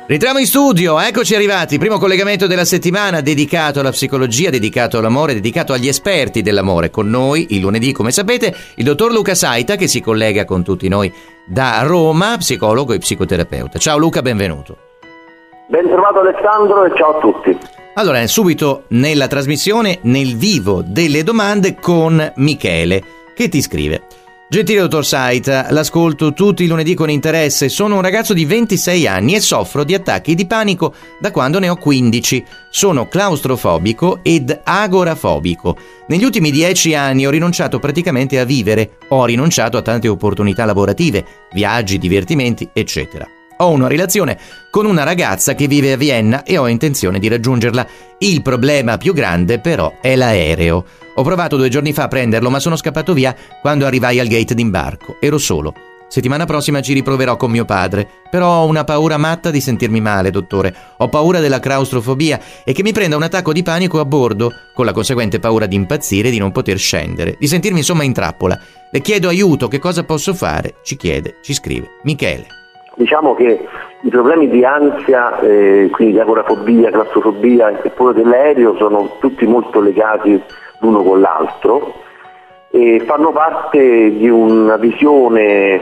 Rientriamo in studio, eccoci arrivati, primo collegamento della settimana dedicato alla psicologia, dedicato all'amore, dedicato agli esperti dell'amore. Con noi il lunedì, come sapete, il dottor Luca Saita, che si collega con tutti noi da Roma, psicologo e psicoterapeuta. Ciao Luca, benvenuto. Ben trovato Alessandro e ciao a tutti. Allora, subito nella trasmissione, nel vivo delle domande con Michele, che ti scrive: gentile dottor Saita, l'ascolto tutti i lunedì con interesse. Sono un ragazzo di 26 anni e soffro di attacchi di panico da quando ne ho 15. Sono claustrofobico ed agorafobico. Negli ultimi 10 anni ho rinunciato praticamente a vivere. Ho rinunciato a tante opportunità lavorative, viaggi, divertimenti, eccetera. Ho una relazione con una ragazza che vive a Vienna e ho intenzione di raggiungerla. Il problema più grande però è l'aereo. Ho provato 2 giorni fa a prenderlo, ma sono scappato via quando arrivai al gate d'imbarco. Ero solo. Settimana prossima ci riproverò con mio padre, però ho una paura matta di sentirmi male, dottore. Ho paura della claustrofobia e che mi prenda un attacco di panico a bordo, con la conseguente paura di impazzire e di non poter scendere, di sentirmi insomma in trappola. Le chiedo aiuto, che cosa posso fare? Ci scrive Michele. Diciamo che i problemi di ansia, quindi di agorafobia, claustrofobia e pure dell'aereo sono tutti molto legati l'uno con l'altro e fanno parte di una visione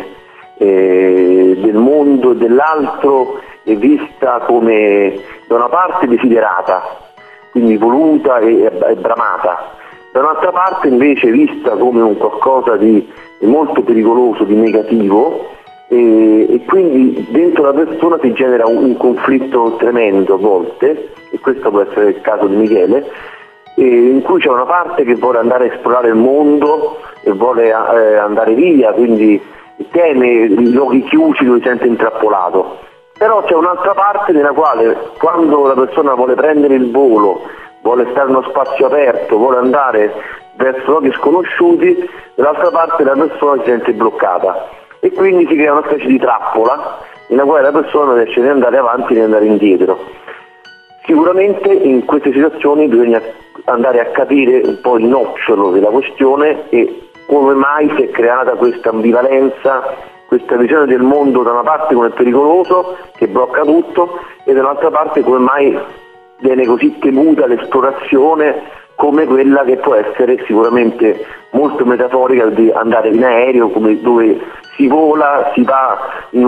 del mondo e dell'altro vista come da una parte desiderata, quindi voluta e bramata, da un'altra parte invece vista come un qualcosa di molto pericoloso, di negativo. E quindi dentro la persona si genera un conflitto tremendo a volte, e questo può essere il caso di Michele, in cui c'è una parte che vuole andare a esplorare il mondo e vuole andare via, quindi teme i luoghi chiusi dove si sente intrappolato. Però c'è un'altra parte nella quale, quando la persona vuole prendere il volo, vuole stare in uno spazio aperto, vuole andare verso luoghi sconosciuti, dall'altra parte la persona si sente bloccata. E quindi si crea una specie di trappola nella quale la persona non riesce né ad andare avanti né ad andare indietro. Sicuramente in queste situazioni bisogna andare a capire un po' il nocciolo della questione e come mai si è creata questa ambivalenza, questa visione del mondo da una parte come pericoloso, che blocca tutto, e dall'altra parte come mai viene così temuta l'esplorazione come quella che può essere sicuramente molto metaforica di andare in aereo, come dove si vola, si va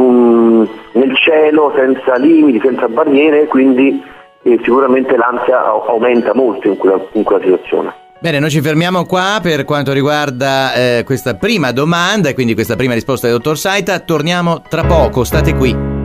nel cielo senza limiti, senza barriere, quindi sicuramente l'ansia aumenta molto in quella situazione. Bene, noi ci fermiamo qua per quanto riguarda questa prima domanda e quindi questa prima risposta del dottor Saita. Torniamo tra poco, state qui.